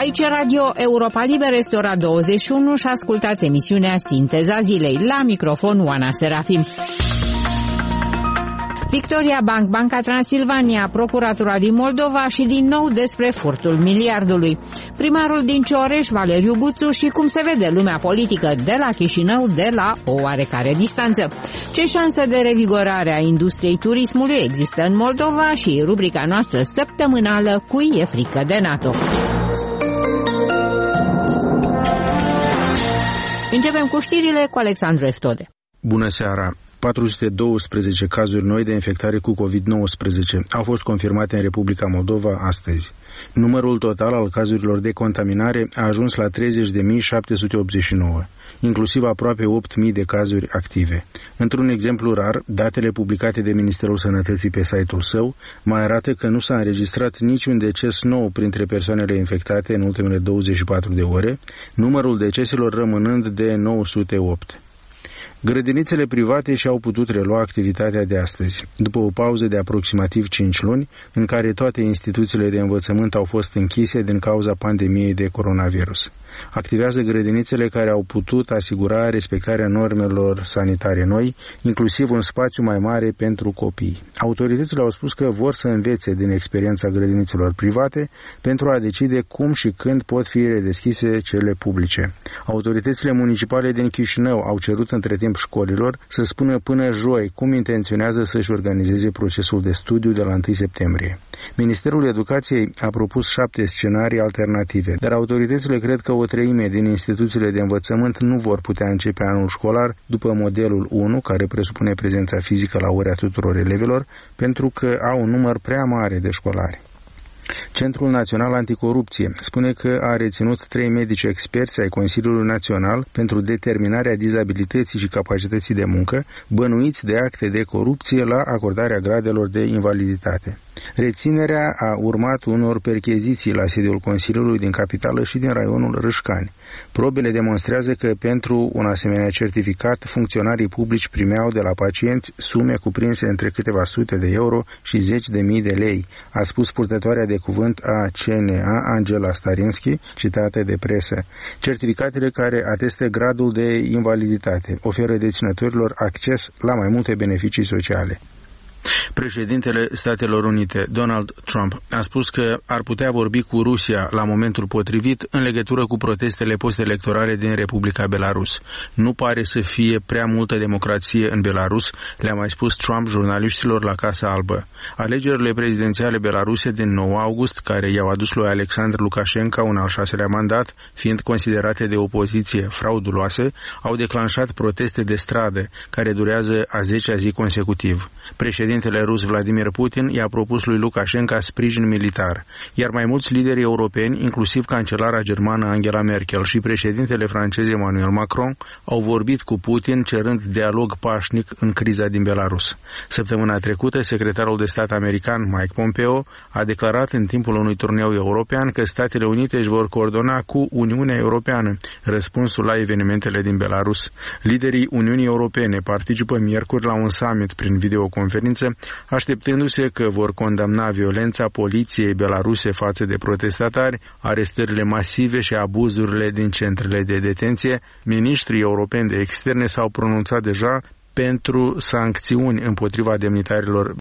Aici Radio Europa Liberă, este ora 21 și ascultați emisiunea Sinteza Zilei. La microfon Oana Serafim. Victoria Bank, Banca Transilvania, Procuratura din Moldova și din nou despre furtul miliardului. Primarul din Cioreș, Valeriu Buțu, și cum se vede lumea politică de la Chișinău de la o oarecare distanță. Ce șansă de revigorare a industriei turismului există în Moldova și rubrica noastră săptămânală Cui e frică de NATO. Începem cu știrile cu Alexandru Eftode. Bună seara! 412 cazuri noi de infectare cu COVID-19 au fost confirmate în Republica Moldova astăzi. Numărul total al cazurilor de contaminare a ajuns la 30.789, inclusiv aproape 8.000 de cazuri active. Într-un exemplu rar, datele publicate de Ministerul Sănătății pe site-ul său mai arată că nu s-a înregistrat niciun deces nou printre persoanele infectate în ultimele 24 de ore, numărul deceselor rămânând de 908. Grădinițele private și-au putut relua activitatea de astăzi, după o pauză de aproximativ 5 luni, în care toate instituțiile de învățământ au fost închise din cauza pandemiei de coronavirus. Activează grădinițele care au putut asigura respectarea normelor sanitare noi, inclusiv un spațiu mai mare pentru copii. Autoritățile au spus că vor să învețe din experiența grădinițelor private pentru a decide cum și când pot fi redeschise cele publice. Autoritățile municipale din Chișinău au cerut între timp școlilor să spună până joi cum intenționează să-și organizeze procesul de studiu de la 1 septembrie. Ministerul Educației a propus 7 scenarii alternative, dar autoritățile cred că o treime din instituțiile de învățământ nu vor putea începe anul școlar după modelul 1, care presupune prezența fizică la ore a tuturor elevilor, pentru că au un număr prea mare de școlari. Centrul Național Anticorupție spune că a reținut 3 medici experți ai Consiliului Național pentru determinarea dizabilității și capacității de muncă, bănuiți de acte de corupție la acordarea gradelor de invaliditate. Reținerea a urmat unor percheziții la sediul Consiliului din capitală și din raionul Râșcani. Probele demonstrează că pentru un asemenea certificat, funcționarii publici primeau de la pacienți sume cuprinse între câteva sute de euro și 10.000 de lei, a spus purtătoarea de cuvânt a CNA, Angela Starinski, citată de presă. Certificatele care atestă gradul de invaliditate oferă deținătorilor acces la mai multe beneficii sociale. Președintele Statelor Unite, Donald Trump, a spus că ar putea vorbi cu Rusia la momentul potrivit în legătură cu protestele post-electorale din Republica Belarus. Nu pare să fie prea multă democrație în Belarus, le-a mai spus Trump jurnaliștilor la Casa Albă. Alegerile prezidențiale belaruse din 9 august, care i-au adus lui Alexandru Lukashenko un al 6-lea mandat, fiind considerate de opoziție frauduloase, au declanșat proteste de stradă, care durează a 10-a zi consecutiv. Președintele rus Vladimir Putin i-a propus lui Lukashenko sprijin militar, iar mai mulți lideri europeni, inclusiv cancelara germană Angela Merkel și președintele francez Emmanuel Macron, au vorbit cu Putin cerând dialog pașnic în criza din Belarus. Săptămâna trecută, secretarul de stat american Mike Pompeo a declarat în timpul unui turneu european că Statele Unite își vor coordona cu Uniunea Europeană răspunsul la evenimentele din Belarus. Liderii Uniunii Europene participă miercuri la un summit prin videoconferință, așteptându-se că vor condamna violența poliției belaruse față de protestatari, arestările masive și abuzurile din centrele de detenție. Ministrii europeni de externe s-au pronunțat deja pentru sancțiuni împotriva demnitarilor